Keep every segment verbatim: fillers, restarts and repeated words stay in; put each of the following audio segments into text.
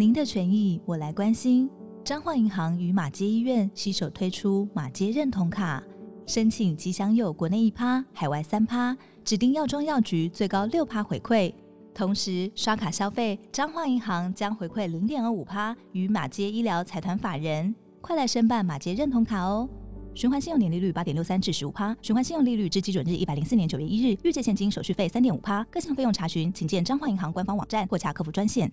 您的权益我来关心。彰化银行与马偕医院携手推出马偕认同卡，申请即享有国内一趴、海外三趴，指定药妆药局最高六趴回馈。同时刷卡消费，彰化银行将回馈零点二五趴与马偕医疗财团法人。快来申办马偕认同卡哦！循环信用年利率八点六三至十五趴，循环信用利率至基准日一百零四年九月一日，预借现金手续费三点五趴，各项费用查询请见彰化银行官方网站或洽客服专线。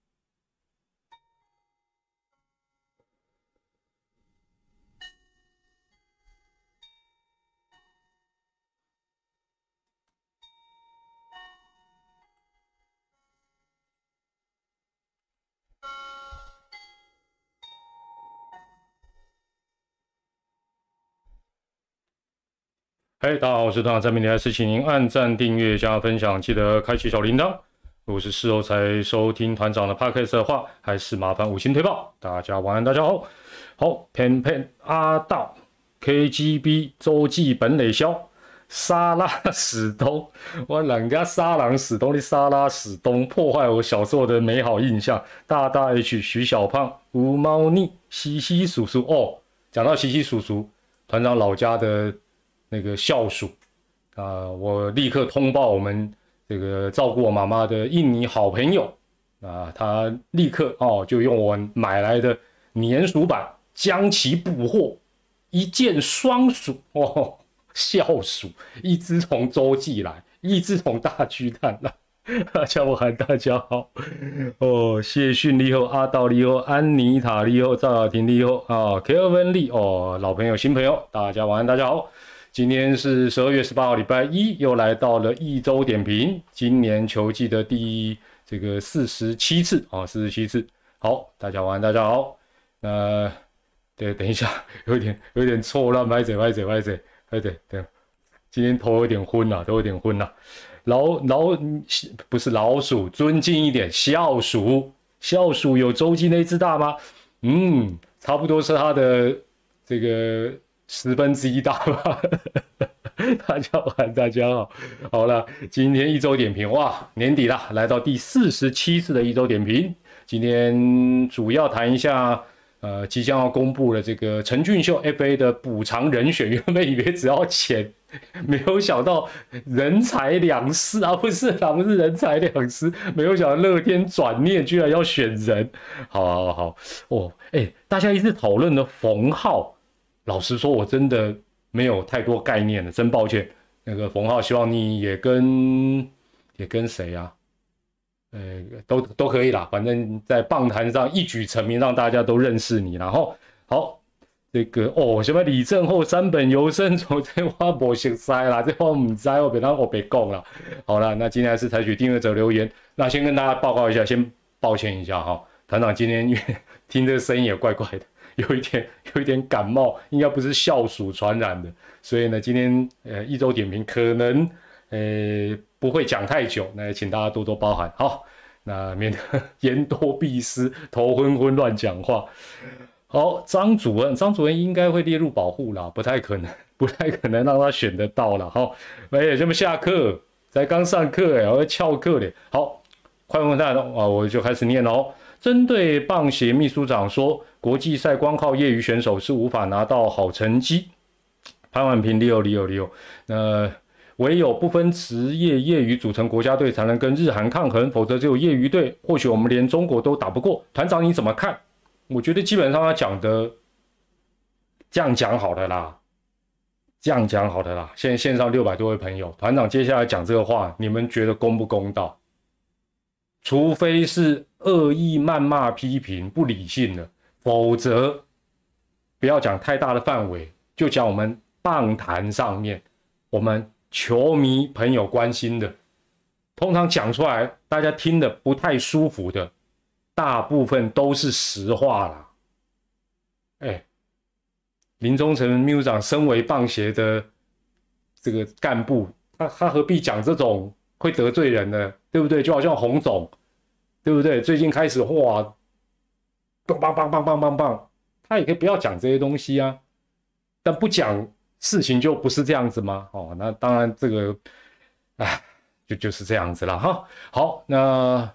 嗨，大家好，我是团长蔡明，还是请您按赞、订阅、加分享，记得开启小铃铛。如果是事后才收听团长的 podcast 的话，还是麻烦五星推爆。大家晚安，大家好。好，偏偏阿道 K G B 周记本垒消沙拉史东，我人家沙狼史东的沙拉史东，破坏我小时候的美好印象。大大 H 徐小胖吴猫腻西西叔叔哦，讲到西西叔叔，团长老家的那个校属啊、呃，我立刻通报我们这个照顾我妈妈的印尼好朋友啊、呃，他立刻哦就用我买来的粘鼠板将其捕获，一箭双鼠哦，校鼠，一只从洲际来，一只从大巨蛋来。大家晚，大家好哦，谢逊你好，阿道你好，安妮塔你好，赵雅婷你好啊 ，Kelvin 你哦，老朋友新朋友，大家晚安，大家好。今天是十二月十八号，礼拜一，又来到了一周点评，今年球季的第这个四十七次啊，四十七次。好，大家晚安，大家好。呃，对，等一下，有点有点错乱，拍嘴拍嘴拍嘴，拍嘴，对，今天头有点昏了、啊，都有点昏了、啊。老老不是老鼠，尊敬一点，校鼠，校鼠有洲际那只大吗？嗯，差不多是它的这个十分之一大吧。大家好，大家好，好了，今天一周点评，哇，年底了，来到第四十七次的一周点评。今天主要谈一下，呃，即将要公布的这个陈俊秀 F A 的补偿人选，原本以为只要钱，没有想到人财两失啊，不是啦，不是人财两失，没有想到乐天转念居然要选人，好好好，哦，哎、欸，大家一直讨论的冯浩。老实说，我真的没有太多概念了，真抱歉。那个冯浩，希望你也跟也跟谁啊？呃，都都可以啦，反正在棒坛上一举成名，让大家都认识你。然后好，这个哦，什么李正厚、山本由伸，从这话不熟悉啦，这话唔知，我别让我别讲了。好了，那今天还是采取订阅者留言。那先跟大家报告一下，先抱歉一下哈，团长今天因为听这个声音也怪怪的。有一点有一点感冒，应该不是校鼠传染的，所以呢，今天呃一周点评可能呃不会讲太久，那请大家多多包涵。好，那免得言多必失，头昏昏乱讲话。好，张主任，张主任应该会列入保护啦，不太可能，不太可能让他选得到啦。好，哎，这么下课才刚上课哎，我要翘课嘞。好，快问快答啊，我就开始念喽。针对棒协秘书长说，国际赛光靠业余选手是无法拿到好成绩。潘婉平六六六，那唯有不分职业业余组成国家队才能跟日韩抗衡，否则只有业余队，或许我们连中国都打不过。团长你怎么看？我觉得基本上他讲的这样讲好的啦，这样讲好的啦。现在线上六百多位朋友，团长接下来讲这个话，你们觉得公不公道？除非是恶意谩骂批评不理性的，否则不要讲太大的范围，就讲我们棒坛上面我们球迷朋友关心的，通常讲出来大家听的不太舒服的，大部分都是实话啦。哎，林宗成秘书长身为棒协的这个干部，他他何必讲这种会得罪人的，对不对？就好像洪总，对不对？最近开始哇，棒棒棒棒棒棒棒，他也可以不要讲这些东西啊，但不讲事情就不是这样子吗？哦，那当然这个，哎，就就是这样子了哈。好，那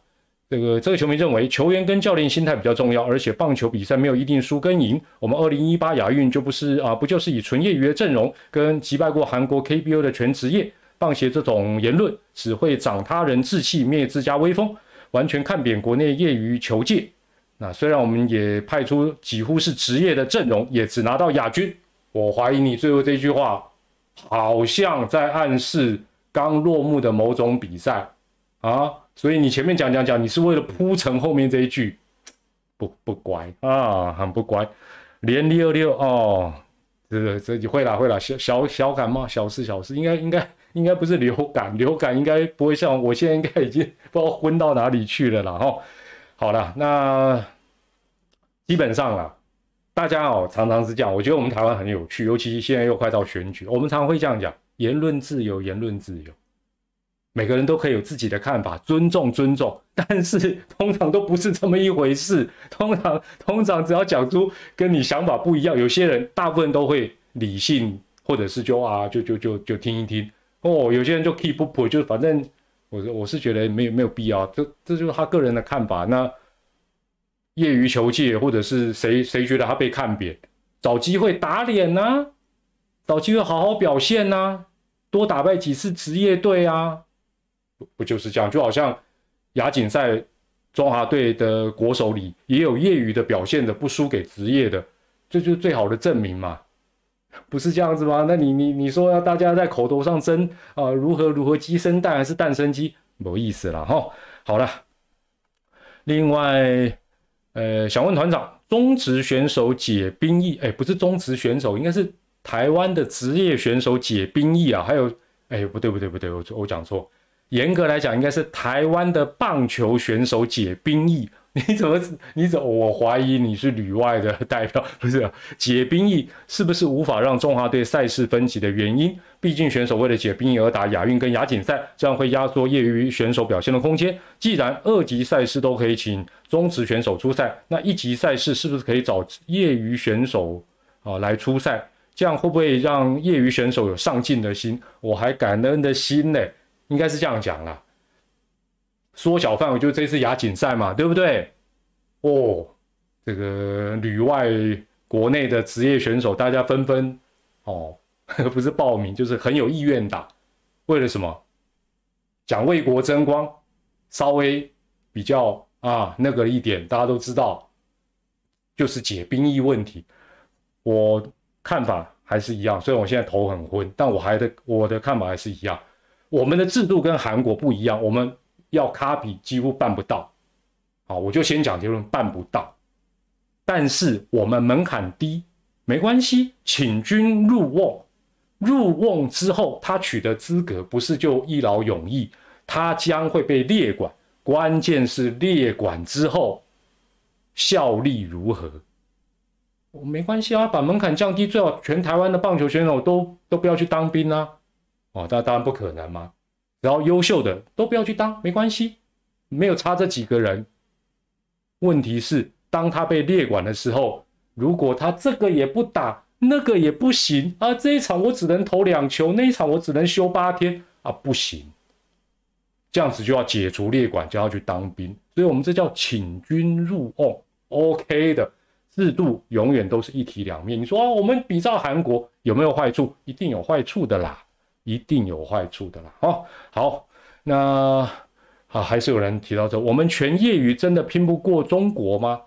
这个这个球迷认为，球员跟教练心态比较重要，而且棒球比赛没有一定输跟赢。我们二零一八亚运就不是啊，不就是以纯业余的阵容跟击败过韩国 K B O 的全职业棒协这种言论，只会长他人志气，灭自家威风，完全看扁国内业余球界。那虽然我们也派出几乎是职业的阵容，也只拿到亚军。我怀疑你最后这句话，好像在暗示刚落幕的某种比赛啊。所以你前面讲讲讲，你是为了铺陈后面这一句，不不乖啊，很不乖。连六六哦，这个这会啦会啦，小小小感冒，小事小事，应该应该应该不是流感，流感应该不会像我现在应该已经不知道昏到哪里去了啦哈。好啦，那基本上啦，大家哦常常是这样，我觉得我们台湾很有趣，尤其现在又快到选举，我们常常会这样讲，言论自由，言论自由。每个人都可以有自己的看法，尊重尊重，但是通常都不是这么一回事。通常通常只要讲出跟你想法不一样，有些人大部分都会理性，或者是就啊就就就就听一听哦。有些人就 keep up， 就反正我我是觉得没有没有必要，这这就是他个人的看法。那业余球界或者是谁谁觉得他被看扁，找机会打脸啊，找机会好好表现啊，多打败几次职业队啊。不就是这样？就好像亚锦赛中华队的国手里也有业余的表现的，不输给职业的，这就是最好的证明嘛，不是这样子吗？那你你你说要大家在口头上争啊、呃，如何如何鸡生蛋还是蛋生鸡，没意思了哈。好了，另外呃，想问团长，中职选手解兵役，哎，不是中职选手，应该是台湾的职业选手解兵役啊，还有哎，不对不对不对，我我讲错。严格来讲，应该是台湾的棒球选手解兵役。你怎么？你怎么？我怀疑你是旅外的代表，不是、啊？解兵役是不是无法让中华队赛事分级的原因？毕竟选手为了解兵役而打亚运跟亚锦赛，这样会压缩业余选手表现的空间。既然二级赛事都可以请中职选手出赛，那一级赛事是不是可以找业余选手啊来出赛？这样会不会让业余选手有上进的心？我还感恩的心呢？应该是这样讲啦，缩小范围就是这次亚锦赛嘛，对不对？哦，这个旅外国内的职业选手，大家纷纷哦，不是报名，就是很有意愿打。为了什么？讲为国争光，稍微比较啊那个一点，大家都知道，就是解兵役问题。我看法还是一样，虽然我现在头很昏，但我还的我的看法还是一样。我们的制度跟韩国不一样，我们要 copy 几乎办不到。好，我就先讲结论，办不到。但是我们门槛低，没关系，请君入瓮。入瓮之后，他取得资格不是就一劳永逸，他将会被列管。关键是列管之后效力如何？我没关系啊，把门槛降低，最好全台湾的棒球选手都都不要去当兵啊。哦，那当然不可能嘛。然后优秀的都不要去当，没关系，没有差这几个人。问题是，当他被列管的时候，如果他这个也不打，那个也不行啊，这一场我只能投两球，那一场我只能休八天啊，不行。这样子就要解除列管，就要去当兵。所以我们这叫请君入瓮 ，OK 的制度永远都是一体两面。你说、哦、我们比照韩国有没有坏处？一定有坏处的啦。一定有坏处的啦，哦，好，那好，还是有人提到这，我们全业余真的拼不过中国吗？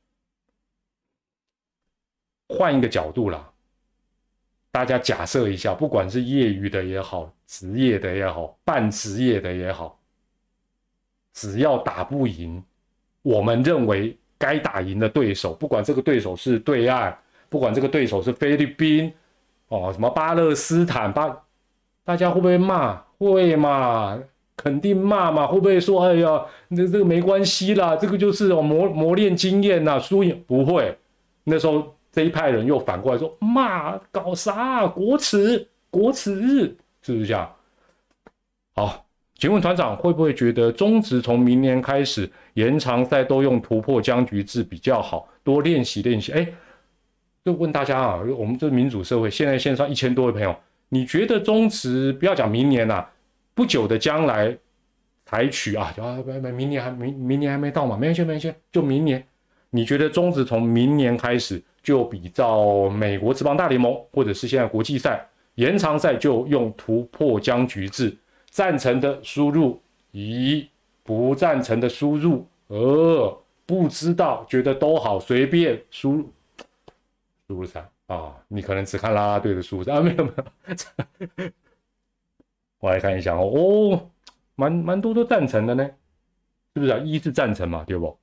换一个角度啦，大家假设一下，不管是业余的也好，职业的也好，半职业的也好，只要打不赢，我们认为该打赢的对手，不管这个对手是对岸，不管这个对手是菲律宾，哦，什么巴勒斯坦，巴。大家会不会骂？会嘛，肯定骂嘛。会不会说，哎呀，这这个没关系啦，这个就是磨磨练经验啦，输赢不会。那时候这一派人又反过来说，骂搞啥？国耻，国耻日，是不是这样？好，请问团长会不会觉得中职从明年开始延长赛都用突破僵局制比较好？多练习练习。哎，就问大家啊，我们这民主社会，现在线上一千多位朋友。你觉得中职不要讲明年啦、啊，不久的将来， 采取啊啊明年还明明年还没到嘛，没关系没关系，就明年。你觉得中职从明年开始就比照美国职棒大联盟或者是现在国际赛延长赛就用突破僵局制，赞成的输入一，不赞成的输入二，不知道觉得都好随便输入输入三啊，你可能只看啦啦队的输入啊，没有没有，我来看一下哦，哦，蛮蛮多都赞成的呢，是不是啊？一是赞成嘛，对不？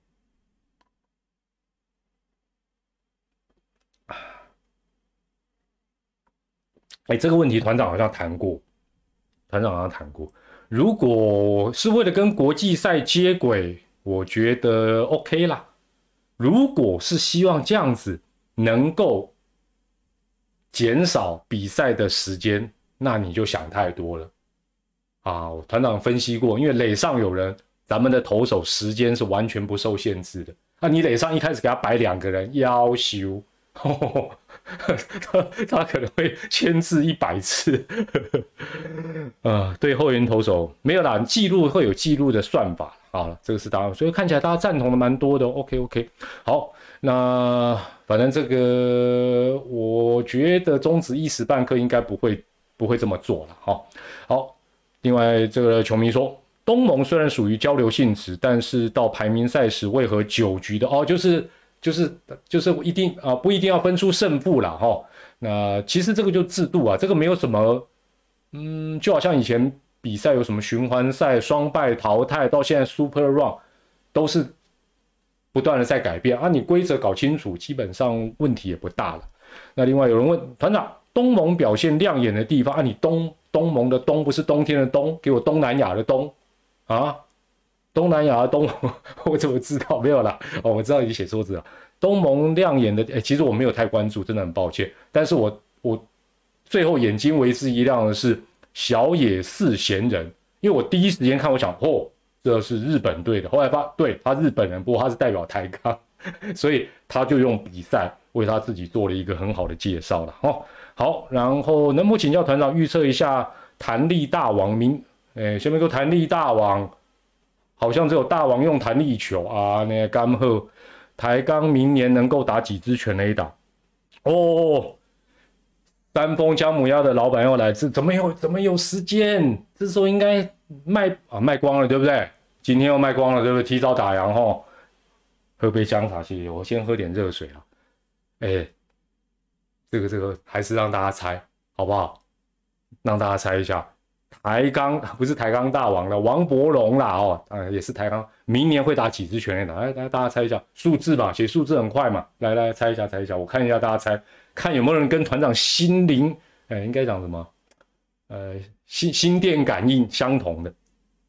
哎，这个问题团长好像谈过，团长好像谈过。如果是为了跟国际赛接轨，我觉得 OK 啦。如果是希望这样子能够减少比赛的时间，那你就想太多了啊！团长分析过，因为垒上有人，咱们的投手时间是完全不受限制的。啊，你垒上一开始给他摆两个人，要求。哦、他, 他可能会签字一百次，呃，对后援投手没有啦，记录会有记录的算法，好，这个是答案，所以看起来大家赞同的蛮多的 ，OK OK， 好，那反正这个我觉得中职一时半刻应该不会不会这么做了，好，好，另外这个球迷说，东盟虽然属于交流性质，但是到排名赛时为何九局的哦，就是。就是就是一定啊、呃，不一定要分出胜负啦哈。那其实这个就制度啊，这个没有什么，嗯，就好像以前比赛有什么循环赛、双败淘汰，到现在 Super Run 都是不断的在改变啊。你规则搞清楚，基本上问题也不大了。那另外有人问团长，东盟表现亮眼的地方啊，你东东盟的东不是冬天的冬，给我东南亚的东啊。东南亚的东盟，我怎么知道？没有啦，哦，我知道你写错字了。东盟亮眼的，哎，其实我没有太关注，真的很抱歉。但是我我最后眼睛为之一亮的是小野四贤人，因为我第一时间看，我想，哦，这是日本队的。后来发，对，他日本人，不过他是代表台钢，所以他就用比赛为他自己做了一个很好的介绍了。哦，好，然后能不请教团长预测一下弹力大王明，哎，下面说弹力大王。好像只有大王用弹力球啊，那个甘贺台钢明年能够打几支全垒打？哦，三丰姜母鸭的老板要来，这怎么有怎么有时间？这时候应该卖啊卖光了，对不对？今天又卖光了，对不对？提早打烊哈。喝杯姜茶，谢谢。我先喝点热水啊。哎，这个这个还是让大家猜好不好？让大家猜一下。台钢不是台钢大王了，王柏融啦哦，当然也是台钢，明年会打几支全垒打？来来，大家猜一下数字吧，写数字很快嘛。来来猜一下，猜一下，我看一下大家猜，看有没有人跟团长心灵，哎，应该讲什么？呃，心心电感应相同的。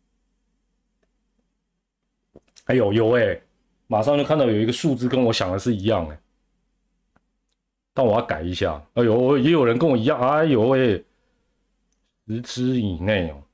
哎呦有哎，马上就看到有一个数字跟我想的是一样哎，但我要改一下。哎呦，也有人跟我一样，哎呦哎。十支以内哦，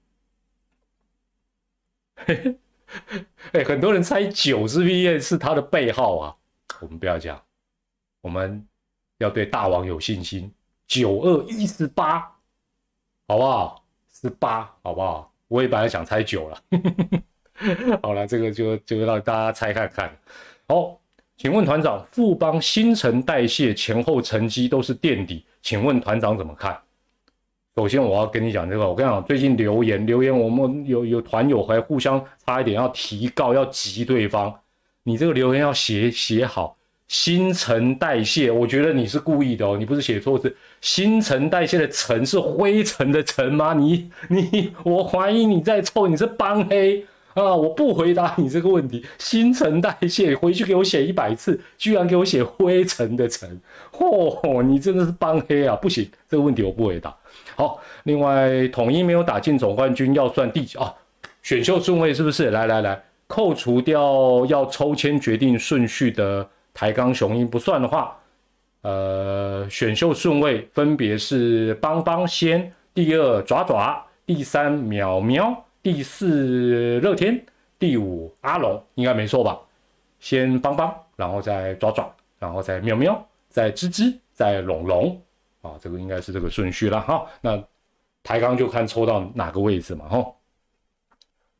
哎，很多人猜九是不是是他的背号啊？我们不要讲，我们要对大王有信心。九二一十八，好不好？十八，好不好？我也本来想猜九了，好了，这个就就让大家猜看看。好，请问团长，富邦新陈代谢前后成绩都是垫底，请问团长怎么看？首先我要跟你讲这个，我跟你讲，最近留言留言，我们有有团友还互相差一点要提告，要急对方。你这个留言要写写好，新陈代谢，我觉得你是故意的哦，你不是写错字。新陈代谢的陈是灰尘的尘吗？你你，我怀疑你在臭，你是帮黑啊！我不回答你这个问题。新陈代谢，回去给我写一百次，居然给我写灰尘的尘，嚯、哦，你真的是帮黑啊！不行，这个问题我不回答。好，另外统一没有打进总冠军要算第几啊？选秀顺位是不是？来来来，扣除掉要抽签决定顺序的台钢雄鹰不算的话，呃，选秀顺位分别是邦邦先，第二爪爪，第三淼淼，第四乐天，第五阿龙，应该没错吧？先邦邦，然后再爪爪，然后再淼淼，再吱吱，再龙龙。啊，这个应该是这个顺序了哈。那台钢就看抽到哪个位置嘛哈。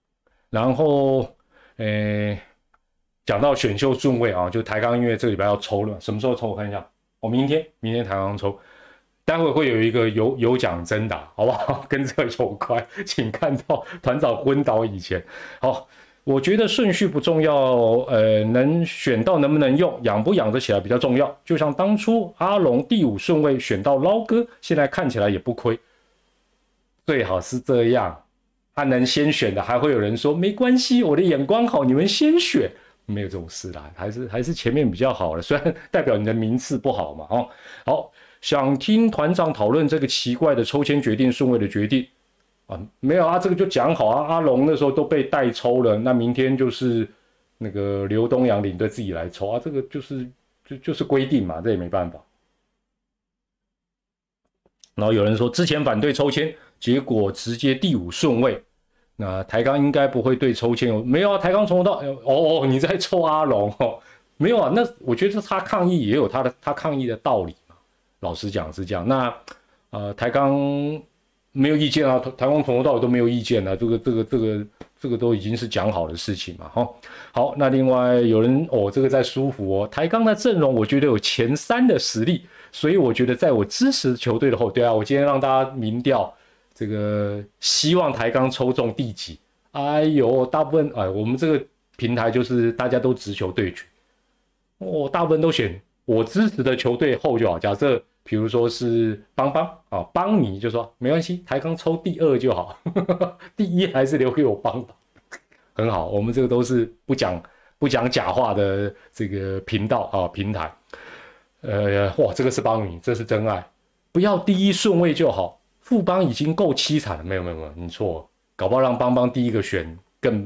然后，诶，讲到选秀顺位啊，就台钢因为这个礼拜要抽了，什么时候抽？我看一下，哦，明天，明天台钢抽，待会会有一个有有奖征答，好不好？跟这个有关，请看到团长昏倒以前。好，我觉得顺序不重要，呃，能选到能不能用，养不养得起来比较重要。就像当初阿龙第五顺位选到捞哥，现在看起来也不亏，最好是这样。他能先选的，还会有人说没关系，我的眼光好，你们先选，没有这种事啦，还是还是前面比较好了，虽然代表你的名次不好嘛，哦，好，想听团长讨论这个奇怪的抽签决定顺位的决定啊，没有啊，这个就讲好啊，阿龙那时候都被代抽了，那明天就是那个刘东阳领队自己来抽啊，这个就是就就是规定嘛，这也没办法。然后有人说之前反对抽签，结果直接第五顺位。那台钢应该不会对抽签有没有啊？台钢从头到哦，你在抽阿龙哦，没有啊？那我觉得他抗议也有他的他抗议的道理嘛。老实讲是这样。那呃，台钢没有意见啊，台钢从头到尾都没有意见啊。这个这个这个这个都已经是讲好的事情嘛。哈，好，那另外有人哦，这个在舒服哦。台钢的阵容我觉得有前三的实力，所以我觉得在我支持球队的后，对啊，我今天让大家民调。这个希望台钢抽中第几？哎呦，大部分哎，我们这个平台就是大家都直球对决，哦，大部分都选我支持的球队后就好。假设比如说是邦邦啊，邦尼就说没关系，台钢抽第二就好，第一还是留给我邦邦，很好。我们这个都是不讲不讲假话的这个频道啊平台。呃，哇，这个是邦尼，这是真爱，不要第一顺位就好。富邦已经够凄惨了，没有没有没有，你错了，搞不好让邦邦第一个选更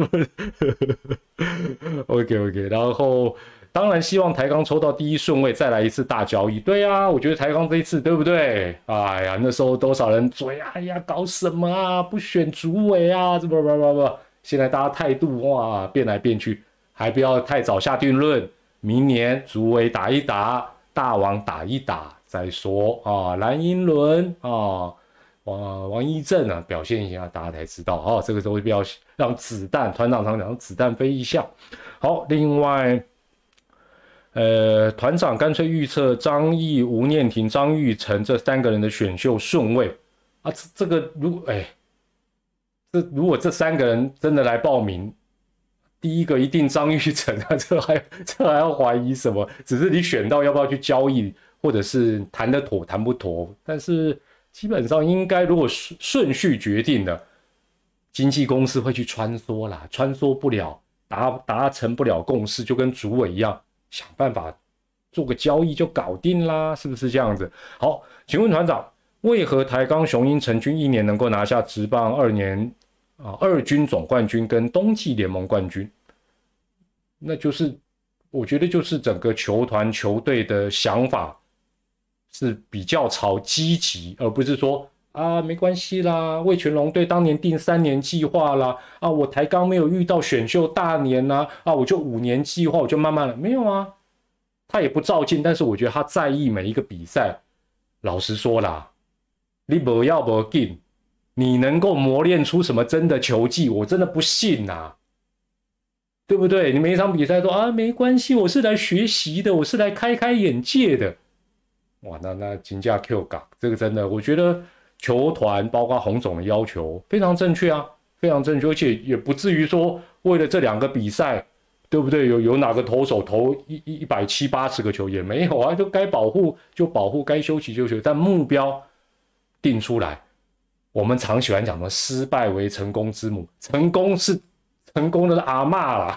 OK OK， 然后当然希望台钢抽到第一顺位再来一次大交易，对啊，我觉得台钢这一次对不对？哎呀，那时候多少人追，哎呀，搞什么啊？不选主委啊？这不不不不，现在大家态度哇变来变去，还不要太早下定论，明年主委打一打，大王打一打。再说啊，蓝英伦啊，王王一正啊，表现一下，大家才知道啊。这个时候不要让子弹，团长常讲子弹飞一下。好，另外，呃，团长干脆预测张毅、吴念庭、张育成这三个人的选秀顺位啊。这这个如哎，这如果这三个人真的来报名，第一个一定张育成啊，这还这还要怀疑什么？只是你选到要不要去交易。或者是谈得妥谈不妥，但是基本上应该如果顺序决定的，经纪公司会去穿梭啦，穿梭不了，达达成不了共识，就跟主委一样，想办法做个交易就搞定啦，是不是这样子？好，请问团长，为何台钢雄鹰成军一年能够拿下职棒二年啊二军总冠军跟冬季联盟冠军？那就是我觉得就是整个球团球队的想法。是比较朝积极，而不是说啊没关系啦，味全龙队当年定三年计划啦，啊我台钢没有遇到选秀大年啦，啊我就五年计划，我就慢慢了，没有啊，他也不照进，但是我觉得他在意每一个比赛。老实说啦，你不要不进，你能够磨练出什么真的球技，我真的不信呐、啊，对不对？你每一场比赛说啊没关系，我是来学习的，我是来开开眼界的。哇，那那金价 Q 港，这个真的，我觉得球团包括洪总的要求非常正确啊，非常正确，而且也不至于说为了这两个比赛，对不对？有有哪个投手投一一百七八十个球也没有啊，就该保护就保护，该休息就休息，但目标定出来。我们常喜欢讲的失败为成功之母，成功是成功的是阿嬷啦。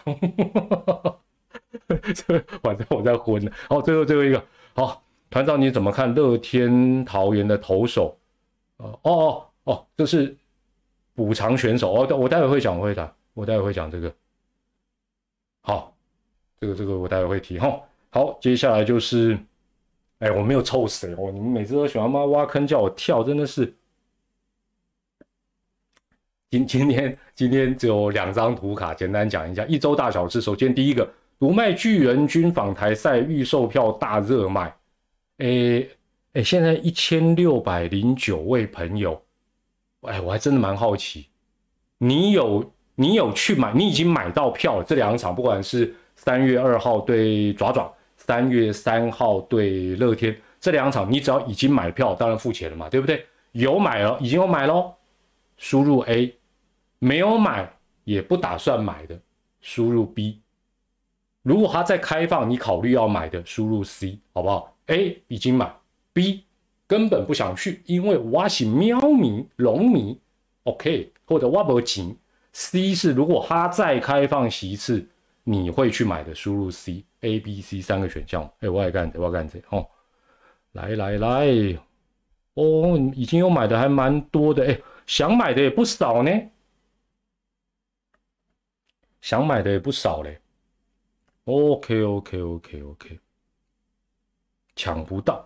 反正我在昏了。好，最后最后一个，好。团长，你怎么看乐天桃园的投手？哦哦哦，这是补偿选手哦，我待会会讲，我会讲，我待会会讲这个。好，这个这个我待会会提哈。好，接下来就是，哎，我没有臭谁哦，你们每次都喜欢妈挖坑叫我跳，真的是。今今天今天只有两张图卡，简单讲一下一周大小事。首先第一个，独卖巨人军访台赛预售票大热卖。诶诶，现在一千六百零九位朋友，哎，我还真的蛮好奇，你有你有去买，你已经买到票了，这两场不管是三月二号对爪爪，三月三号对乐天，这两场你只要已经买票，当然付钱了嘛，对不对？有买了，已经有买咯，输入 A， 没有买也不打算买的，输入 B。如果它再开放，你考虑要买的，输入 C， 好不好 ？A 已经买 ，B 根本不想去，因为我是喵迷、龙迷 ，OK， 或者我没钱。C 是如果它再开放席次，你会去买的，输入 C。A、B、C 三个选项。哎，我也干这，我也干这哦。来来来，哦，已经有买的还蛮多的，哎，想买的也不少呢，想买的也不少嘞。OK OK OK OK， 抢不到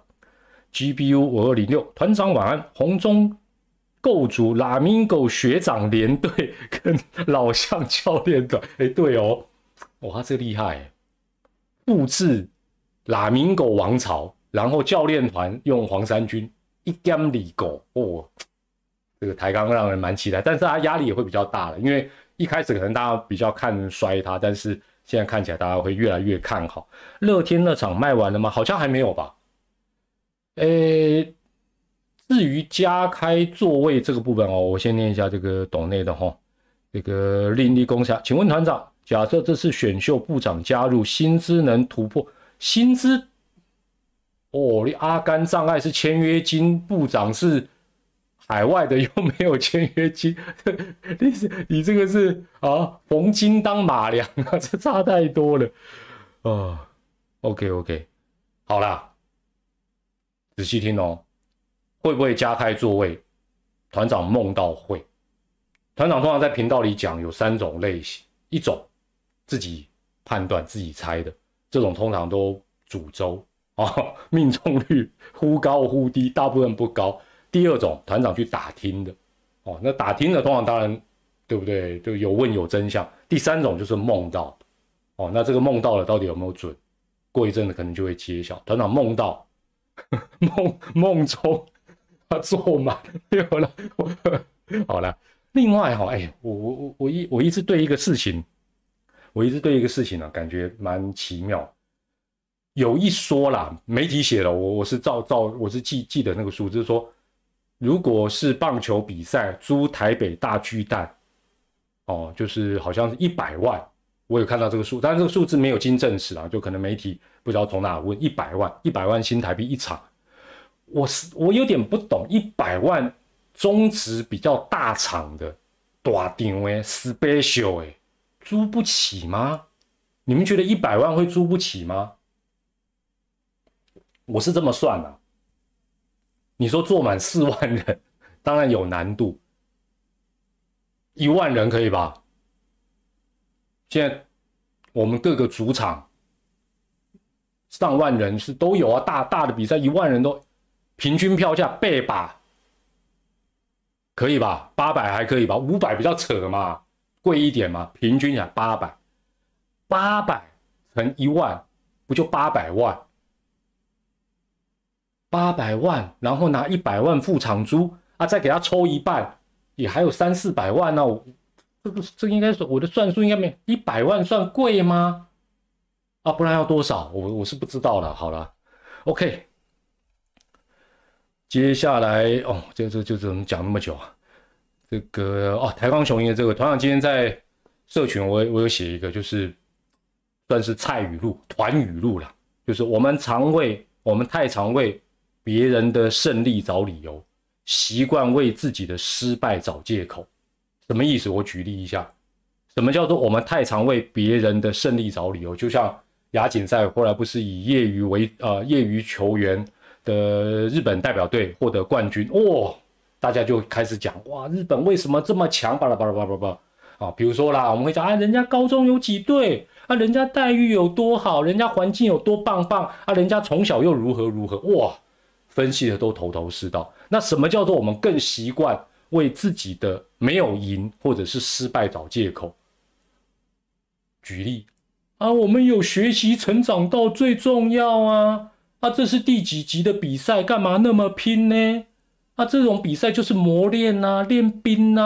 G B U 五二零六，团长晚安。红中构筑拉米狗学长连队跟老将教练团，哎，对哦，哇，他这个厉害，复制拉米狗王朝，然后教练团用黄衫军一点里狗哦，这个抬杠让人蛮期待，但是他压力也会比较大了，因为一开始可能大家比较看衰他，但是现在看起来大家会越来越看好。乐天那场卖完了吗？好像还没有吧。诶，至于加开座位这个部分哦，我先念一下这个斗内的哈、哦，这个另立公下，请问团长，假设这次选秀部长加入，薪资能突破薪资？哦，你阿甘障碍是签约金，部长是海外的又没有签约金，你你这个是啊逢金当马良啊，这差太多了啊、哦。OK OK， 好啦，仔细听哦，会不会加开座位？团长梦到会。团长通常在频道里讲有三种类型，一种自己判断自己猜的，这种通常都主周啊，命中率忽高忽低，大部分不高。第二种，团长去打听的，哦，那打听的通常当然对不对？就有问有真相。第三种就是梦到，哦，那这个梦到了到底有没有准？过一阵子可能就会揭晓。团长梦到，梦梦中他坐满，没有了，好了。另外哈、哦，哎，我我我我一我一直对一个事情，我一直对一个事情呢、啊，感觉蛮奇妙。有一说啦，媒体写了，我我是照照我是记记得那个数字说。如果是棒球比赛租台北大巨蛋，哦，就是好像是一百万，我有看到这个数，但是这个数字没有经证实啊，就可能媒体不知道从哪问一百万，一百万新台币一场，我是我有点不懂，一百万中职比较大场的大场的 special 哎，租不起吗？你们觉得一百万会租不起吗？我是这么算的、啊。你说坐满四万人，当然有难度。一万人可以吧？现在我们各个主场上万人是都有啊，大大的比赛一万人都平均票价八百，可以吧？八百还可以吧？五百比较扯嘛，贵一点嘛，平均下八百，八百乘一万，不就八百万？八百万，然后拿一百万付场租啊，再给他抽一半，也还有三四百万呢、啊。这个这应该是我的算术应该没一百万算贵吗？啊，不然要多少？我我是不知道了。好了 ，OK， 接下来哦，这这就怎么讲那么久啊？这个哦，台钢雄鹰的这个团长今天在社群我我有写一个，就是算是菜语录、团语录啦，就是我们常为我们太常为别人的胜利找理由，习惯为自己的失败找借口。什么意思？我举例一下，什么叫做我们太常为别人的胜利找理由？就像亚锦赛后来不是以业余为呃业余球员的日本代表队获得冠军，哦，大家就开始讲哇，日本为什么这么强？巴拉巴拉巴拉巴拉啊，比如说啦，我们会讲啊，人家高中有几队啊，人家待遇有多好，人家环境有多棒棒啊，人家从小又如何如何，哇！分析的都头头是道。那什么叫做我们更习惯为自己的没有赢或者是失败找借口？举例啊，我们有学习成长到最重要啊！啊，这是第几集的比赛，干嘛那么拼呢？啊，这种比赛就是磨练啊，练兵啊！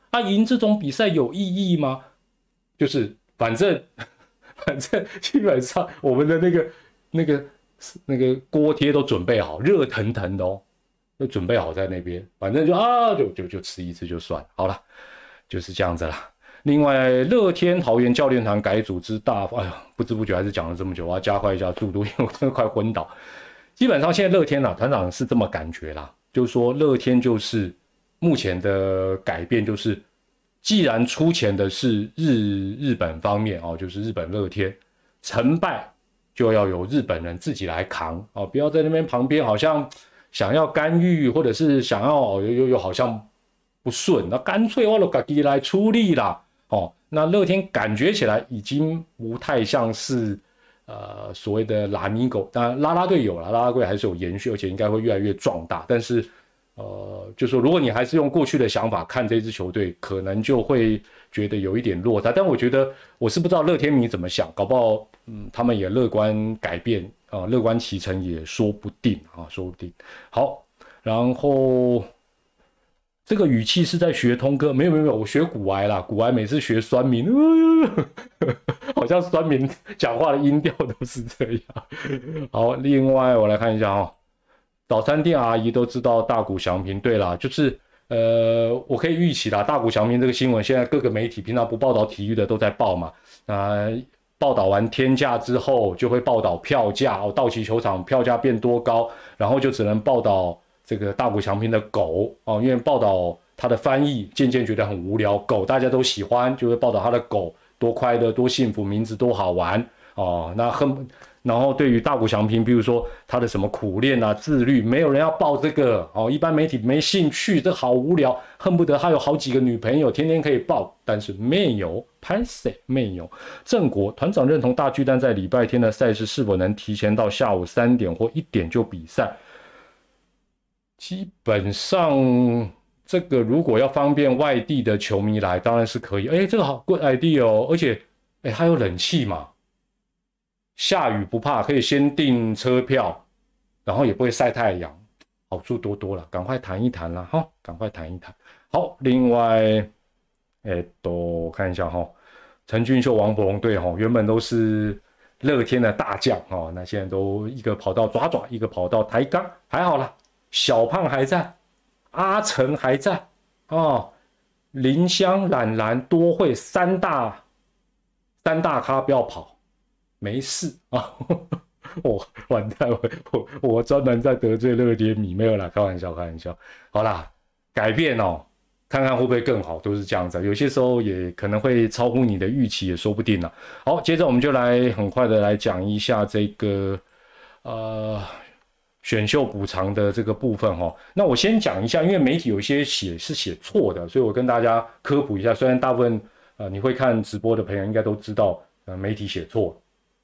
啊，赢这种比赛有意义吗？就是反正反正基本上我们的那个那个那个锅贴都准备好，热腾腾的哦，都准备好在那边，反正就啊就就就吃一次就算好了，就是这样子啦。另外，乐天桃园教练团改组织大，哎呀，不知不觉还是讲了这么久，我要加快一下速度，因为我真的快昏倒。基本上现在乐天啊，团长是这么感觉啦，就是说乐天就是目前的改变就是，既然出钱的是日日本方面哦，就是日本乐天，成败就要由日本人自己来扛哦，不要在那边旁边好像想要干预，或者是想要哦又又又好像不顺，那干脆我就自己来出力啦。哦，那乐天感觉起来已经不太像是呃所谓的拉米狗，当然啦啦队有了，啦啦队还是有延续，而且应该会越来越壮大。但是呃，就说如果你还是用过去的想法看这支球队，可能就会觉得有一点落差。但我觉得我是不知道乐天迷怎么想，搞不好嗯他们也乐观改变啊、呃，乐观其成也说不定啊，说不定。好，然后。这个语气是在学通哥，没有没有没有，我学古癌啦，古癌每次学酸民，呃、好像酸民讲话的音调都是这样。好，另外我来看一下哦，早餐店阿姨都知道大谷翔平，对啦，就是呃，我可以预期啦，大谷翔平这个新闻，现在各个媒体平常不报道体育的都在报嘛，呃，报道完天价之后，就会报道票价哦，道奇球场票价变多高，然后就只能报道。这个大谷翔平的狗哦，因为报道他的翻译渐渐觉得很无聊，狗大家都喜欢，就会报道他的狗多快乐、多幸福，名字多好玩哦。那很，然后对于大谷翔平，比如说他的什么苦练啊、自律，没有人要报这个哦，一般媒体没兴趣，这好无聊，恨不得他有好几个女朋友，天天可以报，但是没有，拍谁没有？正国团长认同大巨蛋在礼拜天的赛事是否能提前到下午三点或一点就比赛？基本上，这个如果要方便外地的球迷来，当然是可以。哎，这个好 good idea 哦，而且，哎，还有冷气嘛，下雨不怕，可以先订车票，然后也不会晒太阳，好处多多了。赶快谈一谈啦，哈，赶快谈一谈。好，另外，哎，都看一下哈，陈俊秀、王柏融队哈，原本都是乐天的大将哦，那现在都一个跑到爪爪，一个跑到台钢，还好啦。小胖还在，阿成还在哦，林香、懒懒、多惠三大三大咖不要跑，没事啊！我完蛋，我我我专门在得罪乐天迷，没有啦，开玩笑，开玩笑。好啦，改变哦，看看会不会更好，都是这样子。有些时候也可能会超乎你的预期，也说不定啦。好，接着我们就来很快的来讲一下这个呃。选秀补偿的这个部分哈，那我先讲一下，因为媒体有一些写是写错的，所以我跟大家科普一下。虽然大部分呃你会看直播的朋友应该都知道，呃媒体写错。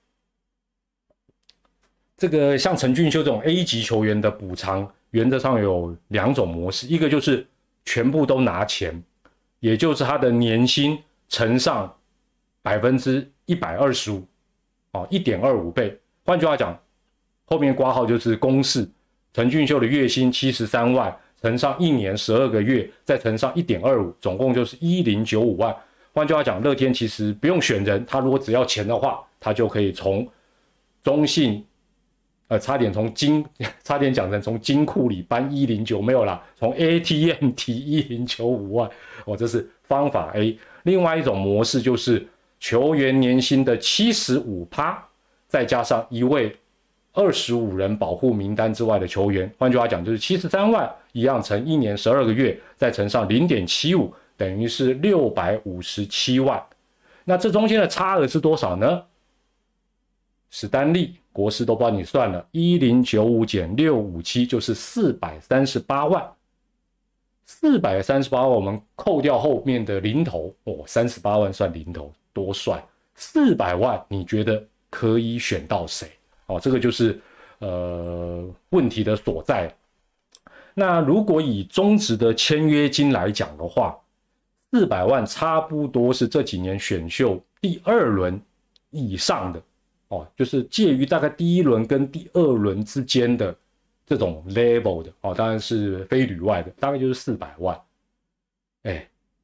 这个像陈俊秀这种 A 级球员的补偿，原则上有两种模式，一个就是全部都拿钱，也就是他的年薪乘上百分之一百二十五，哦，一点二五倍。换句话讲。后面括号就是公式，陈俊秀的月薪七十三万，乘上一年十二个月，再乘上 一点二五，总共就是一千零九十五万。换句话讲，乐天其实不用选人，他如果只要钱的话，他就可以从中信，呃，差点从金，差点讲成从金库里搬一零九，没有啦，从 A T M 提一千零九十五万，哦，这是方法 A。另外一种模式就是球员年薪的 百分之七十五， 再加上一位二十五人保护名单之外的球员，换句话讲就是七十三万，一样乘一年十二个月，再乘上 零点七五， 等于是六百五十七万。那这中间的差额是多少呢？史丹利、国师都帮你算了，一千零九十五减六百五十七就是四百三十八万。四百三十八万我们扣掉后面的零头，哦，三十八万算零头，多帅！四百万你觉得可以选到谁？哦，这个就是呃问题的所在。那如果以中职的签约金来讲的话，四百万差不多是这几年选秀第二轮以上的哦，就是介于大概第一轮跟第二轮之间的这种 level 的哦，当然是非旅外的，大概就是四百万。哎，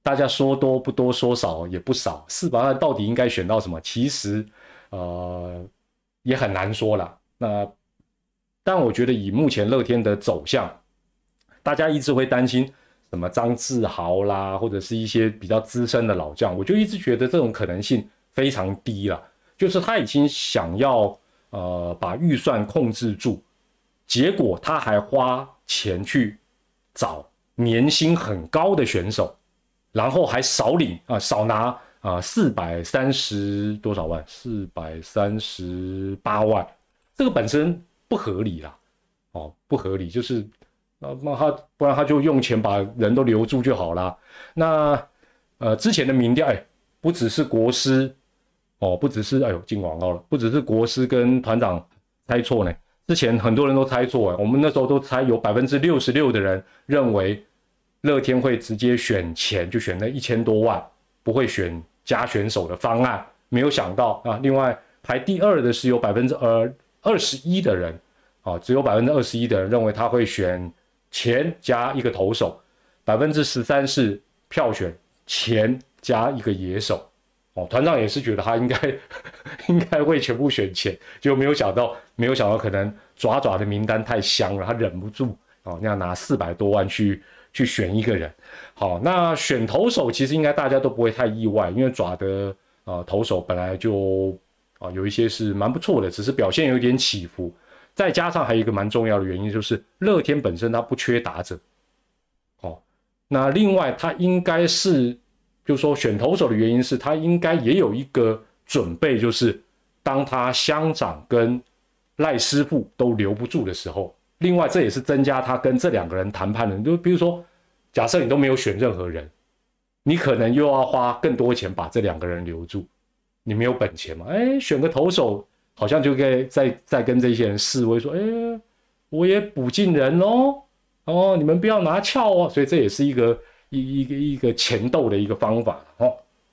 大家说多不多，说少也不少，四百万到底应该选到什么？其实呃也很难说啦。那但我觉得以目前乐天的走向，大家一直会担心什么张志豪啦，或者是一些比较资深的老将，我就一直觉得这种可能性非常低啦。就是他已经想要呃把预算控制住，结果他还花钱去找年薪很高的选手，然后还少领啊、呃、少拿啊四百三十多少万，四百三十八万，这个本身不合理啦，哦不合理，就是那他不然他就用钱把人都留住就好啦。那呃之前的民调，哎，不只是国师哦，不只是哎呦进广告了，不只是国师跟团长猜错呢。之前很多人都猜错，我们那时候都猜有百分之六十六的人认为乐天会直接选钱，就选那一千多万，不会选加选手的方案。没有想到啊，另外排第二的是有百分之二二十一的人，啊，只有百分之二十一的人认为他会选钱加一个投手，百分之十三是票选钱加一个野手。哦，团长也是觉得他应该应该会全部选钱，就没有想到没有想到可能爪爪的名单太香了，他忍不住哦，那样拿四百多万去去选一个人。好，那选投手其实应该大家都不会太意外，因为爪的呃投手本来就啊、呃、有一些是蛮不错的，只是表现有点起伏。再加上还有一个蛮重要的原因，就是乐天本身他不缺打者。哦，那另外他应该是。就是说选投手的原因是他应该也有一个准备，就是当他乡长跟赖师傅都留不住的时候，另外这也是增加他跟这两个人谈判的。就比如说假设你都没有选任何人，你可能又要花更多钱把这两个人留住，你没有本钱嘛？哎，选个投手好像就可以再再跟这些人示威说，哎，我也补进人哦，哦，你们不要拿翘哦，所以这也是一个。一个一个钱斗的一个方法哦。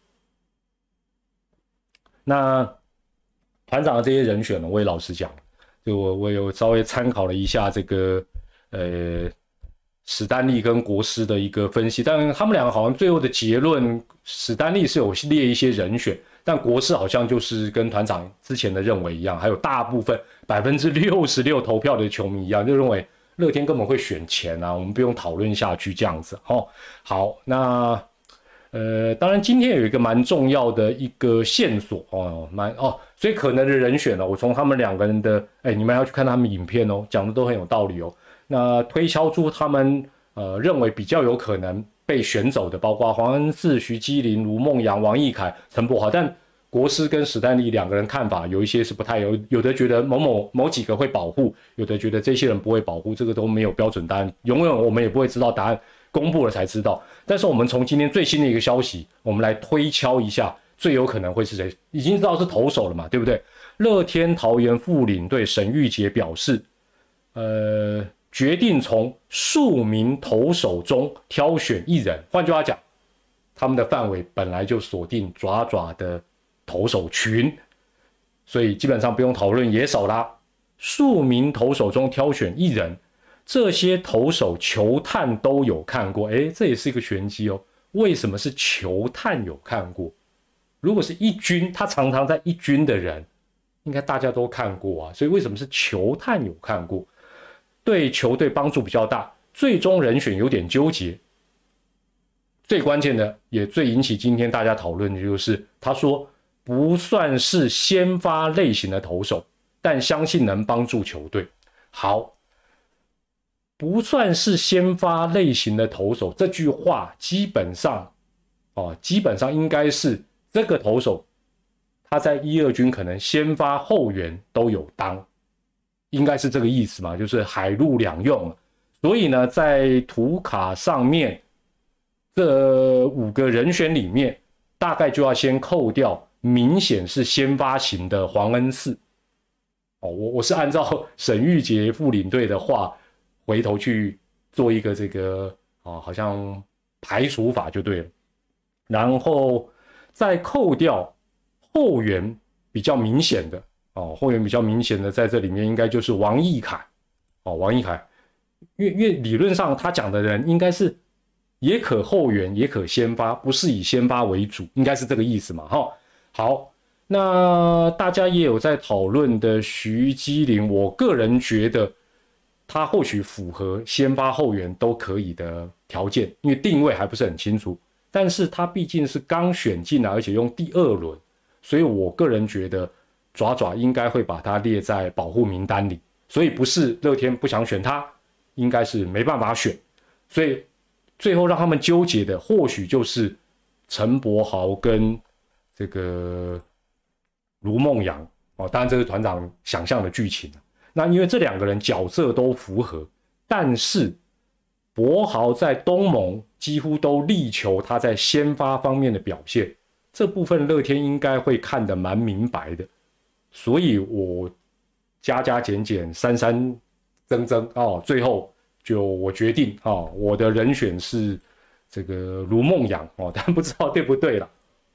那团长的这些人选呢，我也老实讲，就我我有稍微参考了一下这个呃史丹利跟国师的一个分析，但他们两个好像最后的结论，史丹利是有列一些人选，但国师好像就是跟团长之前的认为一样，还有大部分百分之六十六投票的球迷一样，就认为。乐天根本会选钱啊，我们不用讨论下去这样子哦。好，那呃，当然今天有一个蛮重要的一个线索哦，蛮哦，所以可能的人选呢，我从他们两个人的，哎，你们要去看他们影片哦，讲的都很有道理哦。那推敲出他们呃认为比较有可能被选走的，包括黄恩赐、徐基麟、卢梦阳、王奕凯、陈柏豪，但国师跟史丹利两个人看法有一些是不太有，有的觉得某某某几个会保护，有的觉得这些人不会保护，这个都没有标准答案，永远我们也不会知道答案，公布了才知道。但是我们从今天最新的一个消息，我们来推敲一下最有可能会是谁，已经知道是投手了嘛，对不对？乐天桃园副领队沈玉杰表示，呃，决定从数名投手中挑选一人，换句话讲，他们的范围本来就锁定爪爪的投手群，所以基本上不用讨论野手啦。数名投手中挑选一人，这些投手球探都有看过，诶，这也是一个玄机哦。为什么是球探有看过？如果是一军，他常常在一军的人，应该大家都看过啊。所以为什么是球探有看过？对球队帮助比较大，最终人选有点纠结。最关键的，也最引起今天大家讨论的就是，他说不算是先发类型的投手，但相信能帮助球队。好，不算是先发类型的投手，这句话基本上，哦，基本上应该是这个投手，他在一二军可能先发后援都有当，应该是这个意思嘛，就是海陆两用。所以呢，在图卡上面。这五个人选里面，大概就要先扣掉明显是先发型的黄恩赐。哦，我我是按照沈玉杰副领队的话，回头去做一个这个哦，好像排除法就对了。然后再扣掉后援比较明显的哦，后援比较明显的在这里面应该就是王奕凯。哦，王奕凯，因为因为理论上他讲的人应该是。 也可后援，也可先发，不是以先发为主，应该是这个意思嘛？哈，好，那大家也有在讨论的徐基麟，我个人觉得他或许符合先发后援都可以的条件，因为定位还不是很清楚，但是他毕竟是刚选进来，而且用第二轮，所以我个人觉得爪爪应该会把他列在保护名单里，所以不是乐天不想选他，应该是没办法选，所以最后让他们纠结的或许就是陈柏豪跟这个卢梦阳哦，当然这是团长想象的剧情。那因为这两个人角色都符合，但是柏豪在东盟几乎都力求他在先发方面的表现，这部分乐天应该会看得蛮明白的，所以我加加减减删删增增哦，最后就我决定哦，我的人选是这个卢梦阳哦，但不知道对不对啦。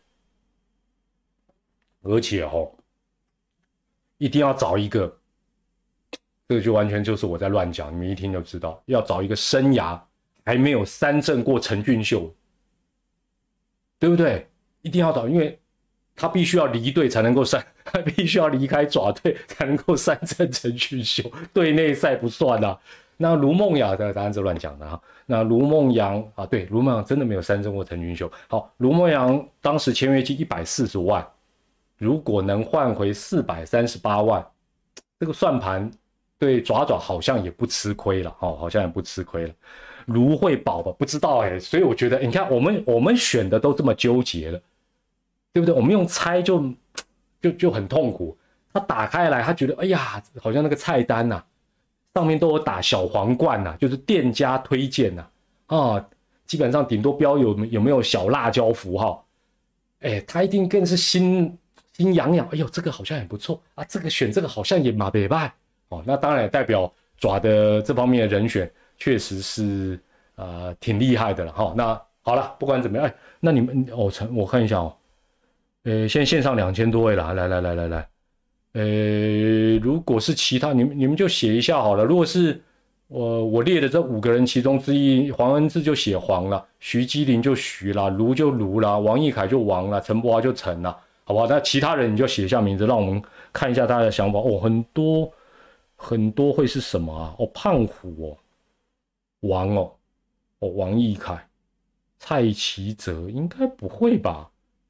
而且哦，一定要找一个，这个就完全就是我在乱讲，你们一听就知道，要找一个生涯还没有三振过陈俊秀，对不对？一定要找，因为他必须要离队才能够三，他必须要离开爪队才能够三振陈俊秀，队内赛不算啊。那卢梦阳的当然是乱讲的啊。那卢梦阳啊，对，卢梦阳真的没有三振过陈俊秀。好，卢梦阳当时签约金一百四十万，如果能换回四百三十八万，这个算盘对爪爪好像也不吃亏了，哦，好像也不吃亏了。卢会保吧？不知道哎、欸，所以我觉得，你看我们我们选的都这么纠结了，对不对？我们用猜就就就很痛苦。他打开来，他觉得哎呀，好像那个菜单呐、啊，上面都有打小皇冠呐、啊，就是店家推荐呐、啊，啊，基本上顶多标有有没有小辣椒符号，哎，他一定更是心心痒痒，哎呦，这个好像也不错啊，这个选这个好像也马北拜哦，那当然也代表爪的这方面的人选确实是呃挺厉害的了哈、哦。那好了，不管怎么样，哎，那你们哦，我看一下哦，呃，现在线上两千多位了，来来来来来，呃，如果是其他，你们你们就写一下好了。如果是我、呃、我列的这五个人其中之一，黄恩志就写黄了，徐基麟就徐了，卢就卢了，王义凯就王了，陈柏华就陈了，好不好？那其他人你就写一下名字，让我们看一下他的想法哦。很多很多会是什么啊？哦，胖虎哦，王哦，哦，王义凯、蔡奇哲应该不会吧？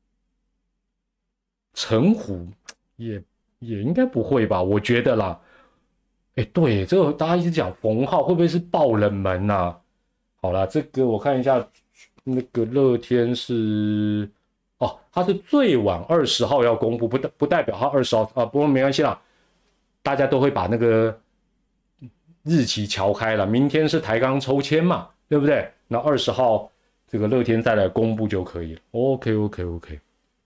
陈虎也也应该不会吧？我觉得啦。哎，对，这个大家一直讲冯浩会不会是爆冷门啊？好啦，这个我看一下，那个乐天是哦，他是最晚二十号要公布，不不代表他二十号啊，不过没关系啦，大家都会把那个日期敲开了。明天是台钢抽签嘛，对不对？那二十号这个乐天再来公布就可以了。OK OK OK。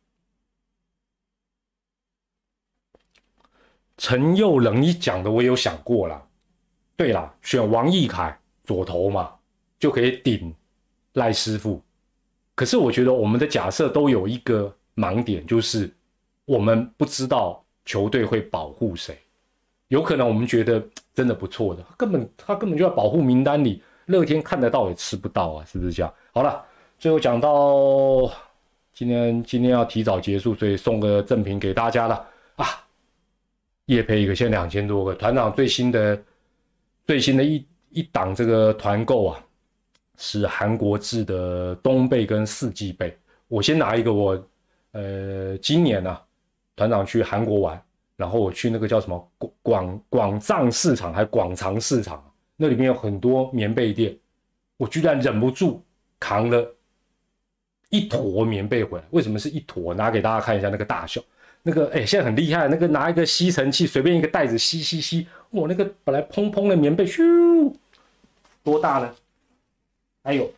陈佑冷，你讲的我也有想过啦。对啦，选王义凯左投嘛，就可以顶赖师傅。可是我觉得我们的假设都有一个盲点，就是我们不知道球队会保护谁。有可能我们觉得真的不错的，根本他根本就在保护名单里，乐天看得到也吃不到啊，是不是这样？好了，最后讲到今天今天要提早结束，所以送个赠品给大家了啊。业配一个，现在两千多个。团长最新的最新的一一档这个团购啊，是韩国制的冬贝跟四季贝。我先拿一个我，呃，今年啊，团长去韩国玩，然后我去那个叫什么广广藏市场还广藏市场，那里面有很多棉被店，我居然忍不住扛了一坨棉被回来。为什么是一坨？拿给大家看一下那个大小。那个哎，现在很厉害，那个拿一个吸尘器，随便一个袋子吸吸吸，哇，那个本来蓬蓬的棉被，咻，多大呢？还有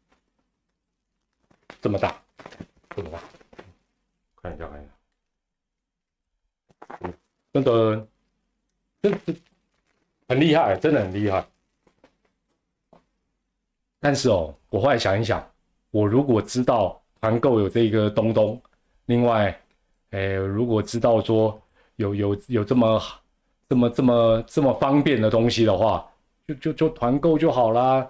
这么大，这么大，看一下看一下，真的，真的很厉害，真的很厉害。但是哦，我后来想一想，我如果知道团购有这个东东，另外。哎，如果知道说有有有这么这么这么这么方便的东西的话，就就就团购就好啦。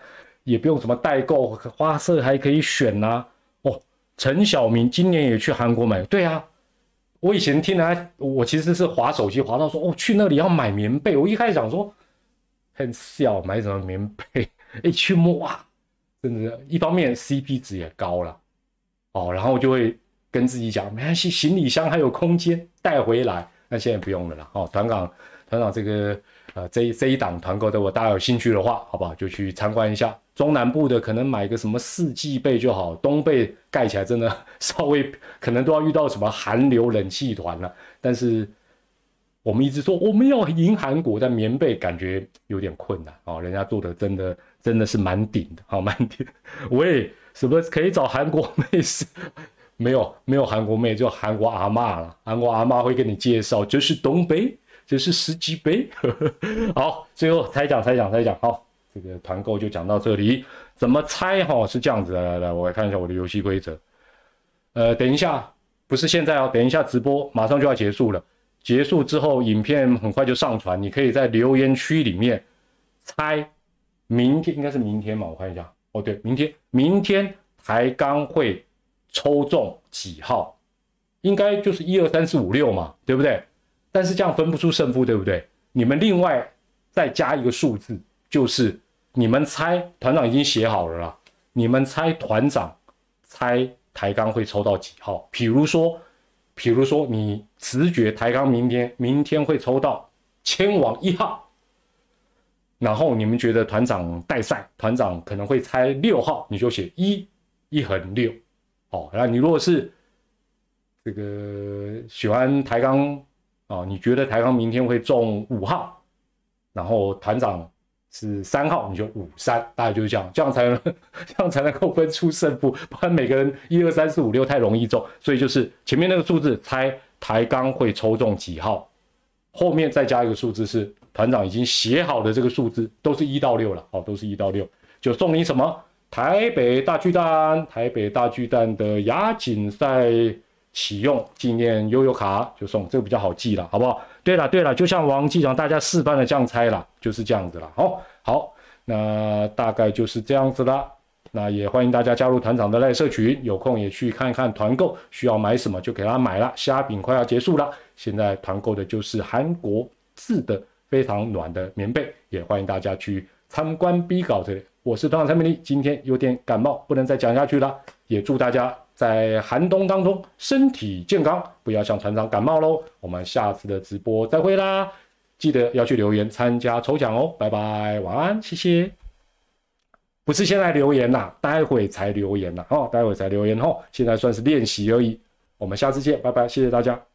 也不用什么代购，花色还可以选啊。哦，陈晓明今年也去韩国买，对啊。我以前听他，我其实是滑手机滑到说，哦，去那里要买棉被。我一开始想说，很笑，买什么棉被？一去摸哇，真的，一方面 C P 值也高了，哦，然后就会跟自己讲，没关系，行李箱还有空间带回来。那现在不用了啦，哦，团长，团长这个呃这这一档团购的，我大家有兴趣的话，好不好？就去参观一下。中南部的可能买个什么四季被就好，东被盖起来真的稍微可能都要遇到什么寒流冷气团了。但是我们一直说我们要赢韩国，但棉被感觉有点困难哦，人家做的真的真的是蛮顶的，好、哦、蛮顶。我也什么可以找韩国妹是没有没有韩国妹，就韩国阿嬷了。韩国阿嬷会跟你介绍，这是东北，这是十几杯。好，最后猜奖猜奖猜奖，好。这个团购就讲到这里，怎么猜哈？是这样子的，来来，我来看一下我的游戏规则。呃，等一下，不是现在哦，等一下直播马上就要结束了。结束之后，影片很快就上传，你可以在留言区里面猜，明天应该是明天嘛？我看一下，哦对，明天，明天台钢会抽中几号？应该就是一二三四五六嘛，对不对？但是这样分不出胜负，对不对？你们另外再加一个数字，就是。你们猜，团长已经写好了啦。你们猜团长猜台钢会抽到几号？比如说，比如说你直觉台钢明天明天会抽到千王一号，然后你们觉得团长带赛，团长可能会猜六号，你就写一一横六。哦，然后你如果是这个喜欢台钢啊，你觉得台钢明天会中五号，然后团长。是三号，你就五三，大概就是这样，这样才能这样才能够分出胜负，不然每个人一二三四五六太容易中，所以就是前面那个数字猜台钢会抽中几号，后面再加一个数字是团长已经写好的这个数字，都是一到六了，好，都是一到六，就送你什么台北大巨蛋，台北大巨蛋的亚锦赛启用纪念悠悠卡，就送这个比较好记了，好不好？对了对了，就像王机长大家示范的这样猜啦，就是这样子啦。好，好，那大概就是这样子啦。那也欢迎大家加入团长的赖社群，有空也去看看团购，需要买什么就给他买了。虾饼快要结束了，现在团购的就是韩国制的非常暖的棉被，也欢迎大家去参观 B 稿这里。我是团长蔡明黎，今天有点感冒，不能再讲下去了，也祝大家。在寒冬当中身体健康，不要像团长感冒咯。我们下次的直播再会啦，记得要去留言参加抽奖哦，拜拜，晚安，谢谢。不是现在留言啦，待会才留言啦，哦，待会才留言哦，现在算是练习而已。我们下次见，拜拜，谢谢大家。